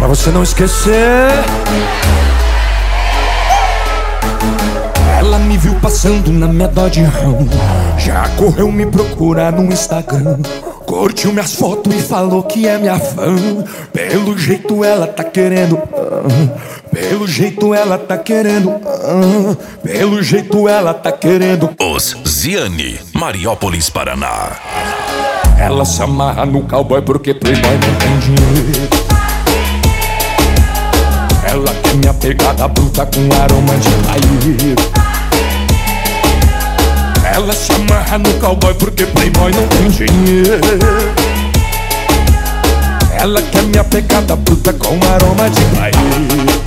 pra você não esquecer. Ela me viu passando na minha Dodge Ram, já correu me procurar no Instagram, curtiu minhas fotos e falou que é minha fã. Pelo jeito ela tá querendo, pelo jeito ela tá querendo, pelo jeito ela tá querendo. Os Ziane, Mariópolis, Paraná. Ela se amarra no cowboy porque playboy não tem dinheiro. Ela quer minha pegada bruta com aroma de paieiro. Ela se amarra no cowboy porque playboy não tem dinheiro. Ela quer minha pegada bruta com aroma de paieiro.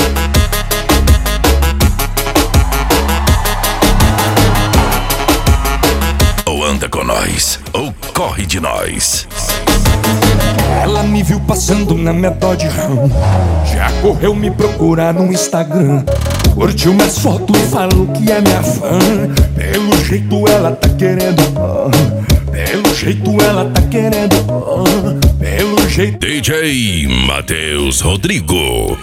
Ou anda com nós, ou corre de nós. Ela me viu passando na minha Dodge Ram, já correu me procurar no Instagram, curtiu minhas fotos e falou que é minha fã. Pelo jeito ela tá querendo, pelo jeito ela tá querendo, pelo jeito. DJ Matheus Rodrigo.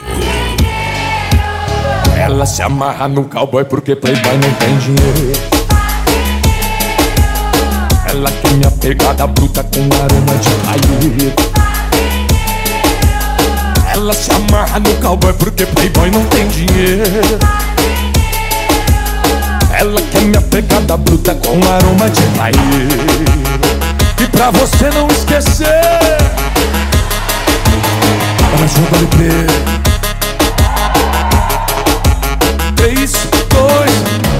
Ela se amarra no cowboy porque playboy não tem dinheiro. Ela quer minha pegada bruta com aroma de paieiro. Ela se amarra no cowboy porque playboy não tem dinheiro. Ela quer minha pegada bruta com aroma de paieiro. E pra você não esquecer, ela junta o LP 3, 2,